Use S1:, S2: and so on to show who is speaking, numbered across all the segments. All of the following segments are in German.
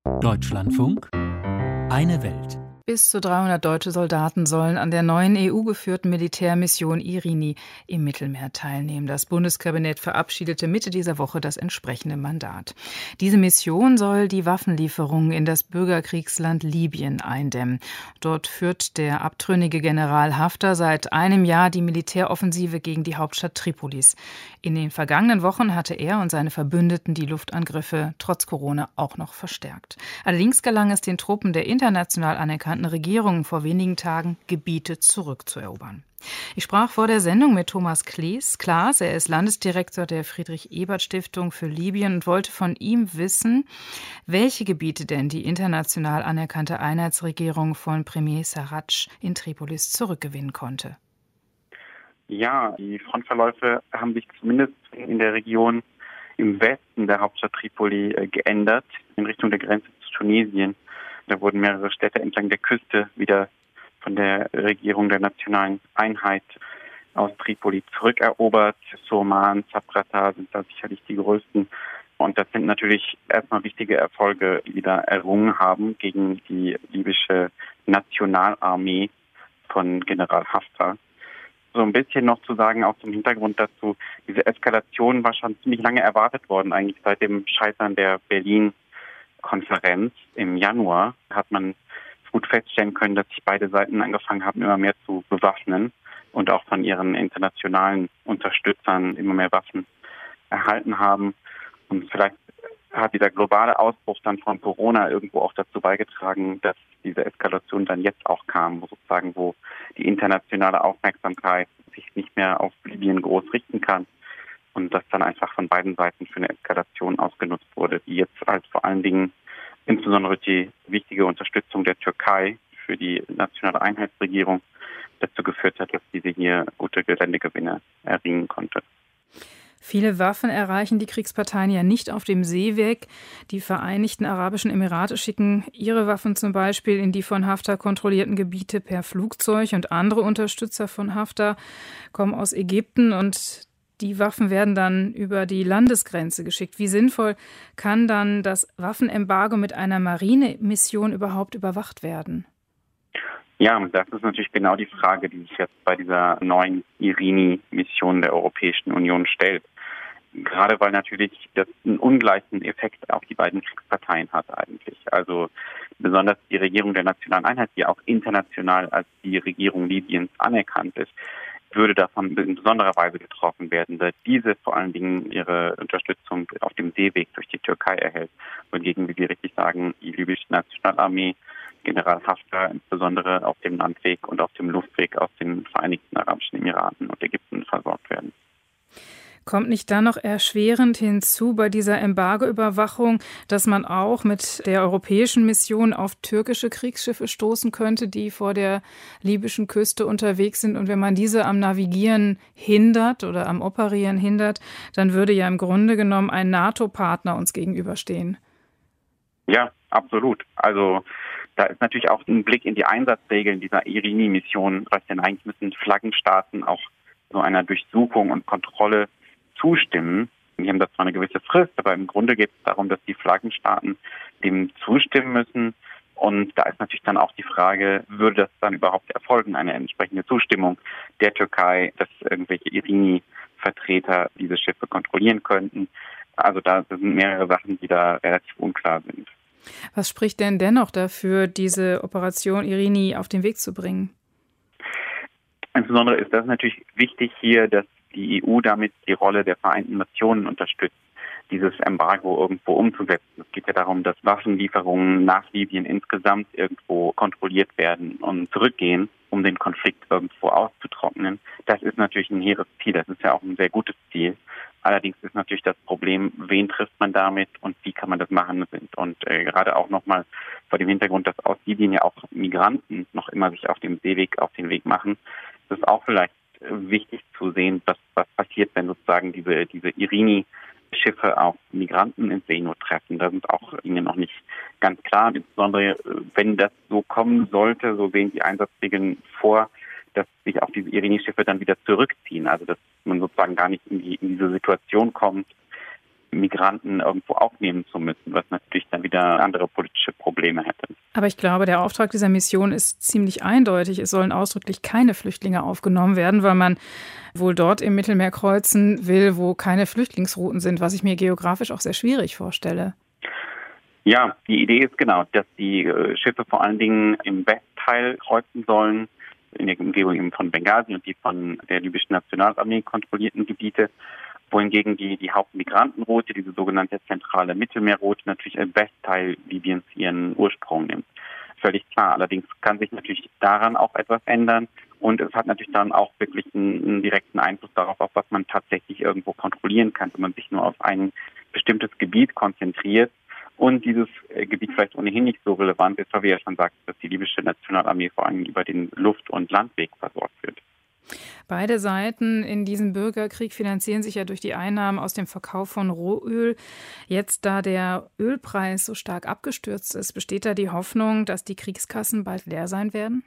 S1: Deutschlandfunk, eine Welt.
S2: Bis zu 300 deutsche Soldaten sollen an der neuen EU-geführten Militärmission Irini im Mittelmeer teilnehmen. Das Bundeskabinett verabschiedete Mitte dieser Woche das entsprechende Mandat. Diese Mission soll die Waffenlieferungen in das Bürgerkriegsland Libyen eindämmen. Dort führt der abtrünnige General Haftar seit einem Jahr die Militäroffensive gegen die Hauptstadt Tripolis. In den vergangenen Wochen hatte er und seine Verbündeten die Luftangriffe trotz Corona auch noch verstärkt. Allerdings gelang es den Truppen der international anerkannten Regierung vor wenigen Tagen, Gebiete zurückzuerobern. Ich sprach vor der Sendung mit Thomas Klaas. Er ist Landesdirektor der Friedrich-Ebert-Stiftung für Libyen und wollte von ihm wissen, welche Gebiete denn die international anerkannte Einheitsregierung von Premier Sarraj in Tripolis zurückgewinnen konnte.
S3: Ja, die Frontverläufe haben sich zumindest in der Region im Westen der Hauptstadt Tripoli geändert, in Richtung der Grenze zu Tunesien. Da wurden mehrere Städte entlang der Küste wieder von der Regierung der nationalen Einheit aus Tripoli zurückerobert. Surman, Sabratha sind da sicherlich die größten. Und das sind natürlich erstmal wichtige Erfolge, die da errungen haben gegen die libysche Nationalarmee von General Haftar. So ein bisschen noch zu sagen, auch zum Hintergrund dazu, diese Eskalation war schon ziemlich lange erwartet worden, eigentlich seit dem Scheitern der Berlin-Konferenz im Januar hat man gut feststellen können, dass sich beide Seiten angefangen haben, immer mehr zu bewaffnen und auch von ihren internationalen Unterstützern immer mehr Waffen erhalten haben. Und vielleicht hat dieser globale Ausbruch dann von Corona irgendwo auch dazu beigetragen, dass diese Eskalation dann jetzt auch kam, wo die internationale Aufmerksamkeit sich nicht mehr auf Libyen groß richten kann und das dann einfach von beiden Seiten für eine Eskalation ausgenutzt wurde, die jetzt halt vor allen Dingen insbesondere die wichtige Unterstützung der Türkei für die nationale Einheitsregierung dazu geführt hat, dass diese hier gute Geländegewinne erringen konnte.
S2: Viele Waffen erreichen die Kriegsparteien ja nicht auf dem Seeweg. Die Vereinigten Arabischen Emirate schicken ihre Waffen zum Beispiel in die von Haftar kontrollierten Gebiete per Flugzeug und andere Unterstützer von Haftar kommen aus Ägypten und die Waffen werden dann über die Landesgrenze geschickt. Wie sinnvoll kann dann das Waffenembargo mit einer Marinemission überhaupt überwacht werden?
S3: Ja, das ist natürlich genau die Frage, die sich jetzt bei dieser neuen Irini-Mission der Europäischen Union stellt. Gerade weil natürlich das einen ungleichen Effekt auf die beiden Kriegsparteien hat eigentlich. Also besonders die Regierung der nationalen Einheit, die auch international als die Regierung Libyens anerkannt ist, würde davon in besonderer Weise getroffen werden, da diese vor allen Dingen ihre Unterstützung auf dem Seeweg durch die Türkei erhält. Wohingegen, wie wir richtig sagen, die libysche Nationalarmee General Haftar insbesondere auf dem Landweg und auf dem Luftweg aus den Vereinigten Arabischen Emiraten und Ägypten versorgt werden.
S2: Kommt nicht dann noch erschwerend hinzu bei dieser Embargo-Überwachung, dass man auch mit der europäischen Mission auf türkische Kriegsschiffe stoßen könnte, die vor der libyschen Küste unterwegs sind? Und wenn man diese am Navigieren hindert oder am Operieren hindert, dann würde ja im Grunde genommen ein NATO-Partner uns gegenüberstehen.
S3: Ja, absolut. Also da ist natürlich auch ein Blick in die Einsatzregeln dieser Irini-Mission, was denn eigentlich müssen Flaggenstaaten auch so einer Durchsuchung und Kontrolle zustimmen. Die haben da zwar eine gewisse Frist, aber im Grunde geht es darum, dass die Flaggenstaaten dem zustimmen müssen. Und da ist natürlich dann auch die Frage, würde das dann überhaupt erfolgen, eine entsprechende Zustimmung der Türkei, dass irgendwelche Irini-Vertreter diese Schiffe kontrollieren könnten. Also da sind mehrere Sachen, die da relativ unklar sind.
S2: Was spricht denn dennoch dafür, diese Operation Irini auf den Weg zu bringen?
S3: Insbesondere ist das natürlich wichtig hier, dass die EU damit die Rolle der Vereinten Nationen unterstützt, dieses Embargo irgendwo umzusetzen. Es geht ja darum, dass Waffenlieferungen nach Libyen insgesamt irgendwo kontrolliert werden und zurückgehen, um den Konflikt irgendwo auszutrocknen. Das ist natürlich ein hehres Ziel, das ist ja auch ein sehr gutes Ziel. Allerdings ist natürlich das Problem, wen trifft man damit und wie kann man das machen? Und gerade auch nochmal vor dem Hintergrund, dass aus Libyen ja auch Migranten noch immer sich auf dem Seeweg auf den Weg machen, ist es auch vielleicht wichtig zu sehen, was passiert, wenn sozusagen diese Irini-Schiffe auf Migranten in Seenot treffen. Da sind auch Dinge noch nicht ganz klar. Insbesondere, wenn das so kommen sollte, so sehen die Einsatzregeln vor, dass sich auch diese Irini-Schiffe dann wieder zurückziehen. Also dass man sozusagen gar nicht in diese Situation kommt, Migranten irgendwo aufnehmen zu müssen, was natürlich dann wieder andere politische Probleme hätten.
S2: Aber ich glaube, der Auftrag dieser Mission ist ziemlich eindeutig. Es sollen ausdrücklich keine Flüchtlinge aufgenommen werden, weil man wohl dort im Mittelmeer kreuzen will, wo keine Flüchtlingsrouten sind, was ich mir geografisch auch sehr schwierig vorstelle.
S3: Ja, die Idee ist genau, dass die Schiffe vor allen Dingen im Westteil kreuzen sollen, in der Umgebung eben von Benghazi und die von der libyschen Nationalarmee kontrollierten Gebiete, wohingegen die Hauptmigrantenroute, diese sogenannte zentrale Mittelmeerroute, natürlich im Westteil Libyens ihren Ursprung nimmt. Völlig klar. Allerdings kann sich natürlich daran auch etwas ändern und es hat natürlich dann auch wirklich einen direkten Einfluss darauf, auf was man tatsächlich irgendwo kontrollieren kann, wenn man sich nur auf ein bestimmtes Gebiet konzentriert und dieses Gebiet vielleicht ohnehin nicht so relevant ist, weil wir ja schon sagten, dass die libysche Nationalarmee vor allem über den Luft- und Landweg versorgt wird.
S2: Beide Seiten in diesem Bürgerkrieg finanzieren sich ja durch die Einnahmen aus dem Verkauf von Rohöl. Jetzt, da der Ölpreis so stark abgestürzt ist, besteht da die Hoffnung, dass die Kriegskassen bald leer sein werden?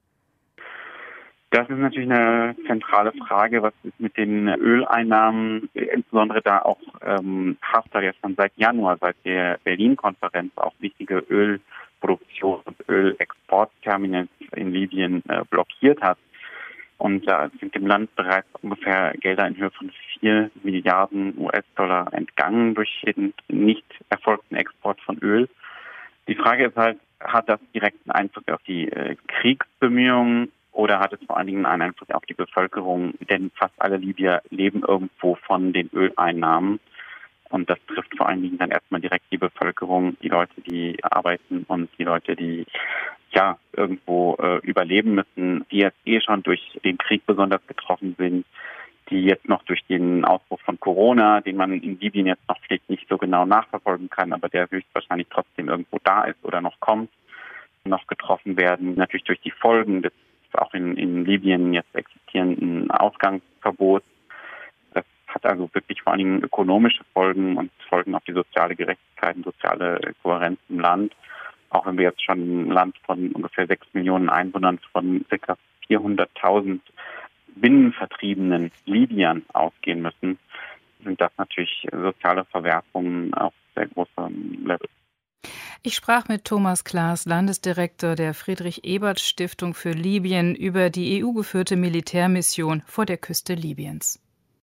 S3: Das ist natürlich eine zentrale Frage, was ist mit den Öleinnahmen, insbesondere da auch Haftar ja schon seit Januar, seit der Berlin-Konferenz auch wichtige Ölproduktion und Ölexportterminals in Libyen blockiert hat. Und da sind dem Land bereits ungefähr Gelder in Höhe von 4 Milliarden US-Dollar entgangen durch den nicht erfolgten Export von Öl. Die Frage ist halt, hat das direkten Einfluss auf die Kriegsbemühungen oder hat es vor allen Dingen einen Einfluss auf die Bevölkerung? Denn fast alle Libyer leben irgendwo von den Öleinnahmen. Und das trifft vor allen Dingen dann erstmal direkt die Bevölkerung, die Leute, die arbeiten und die Leute, die irgendwo überleben müssen, die jetzt schon durch den Krieg besonders getroffen sind, die jetzt noch durch den Ausbruch von Corona, den man in Libyen jetzt noch vielleicht nicht so genau nachverfolgen kann, aber der höchstwahrscheinlich trotzdem irgendwo da ist oder noch kommt, noch getroffen werden. Natürlich durch die Folgen des auch in Libyen jetzt existierenden Ausgangsverbots. Das hat also wirklich vor allen Dingen ökonomische Folgen und Folgen auf die soziale Gerechtigkeit und soziale Kohärenz im Land. Auch wenn wir jetzt schon ein Land von ungefähr 6 Millionen Einwohnern von ca. 400.000 binnenvertriebenen Libyern ausgehen müssen, sind das natürlich soziale Verwerfungen auf sehr großem Level.
S2: Ich sprach mit Thomas Klaas, Landesdirektor der Friedrich-Ebert-Stiftung für Libyen, über die EU-geführte Militärmission vor der Küste Libyens.